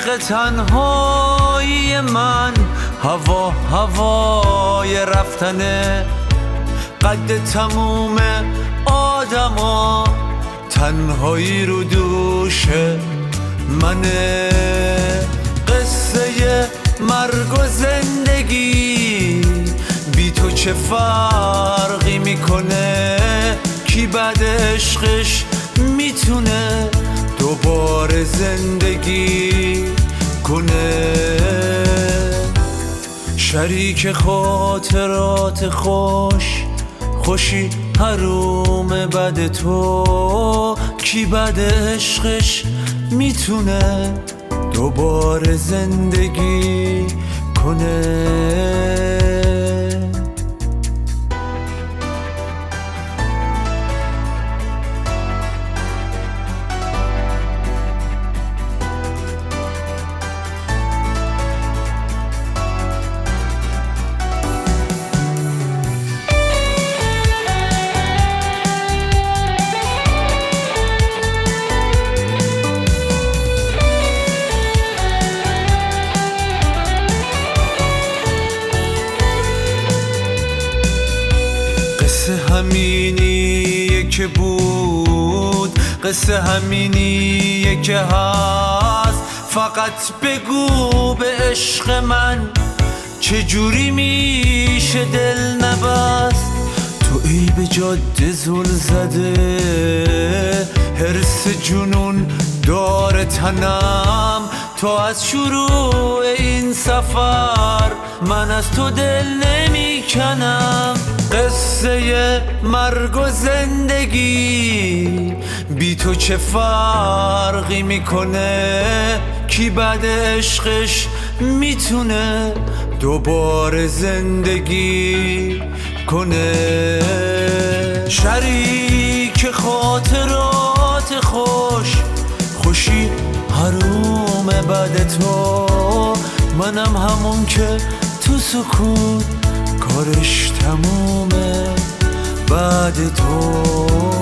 عشق تنهایی من هوای رفتنه، قد تموم آدما تنهایی رو دوش منه. قصه مرگ و زندگی بی تو چه فرقی میکنه؟ کی بعد عشقش میتونه دوباره زندگی کنه؟ شریک خاطرات خوشی حروم بد تو، کی بعد عشقش میتونه دوباره زندگی کنه؟ قصه همینیه که بود، قصه همینیه که هست. فقط بگو به عشق من چجوری میشه دل نبست؟ تو ای به جاده زل زده، حرس جنون داره تنم. تو از شروع این سفر من از تو دل نمیکنم. قصه مرگ و زندگی بی تو چه فرقی میکنه؟ کی بعد عشقش میتونه دوباره زندگی کنه؟ شریک خاطرات خوشی حروم بد تو، منم همون که تو سکوت کارش تمومه بعد تو.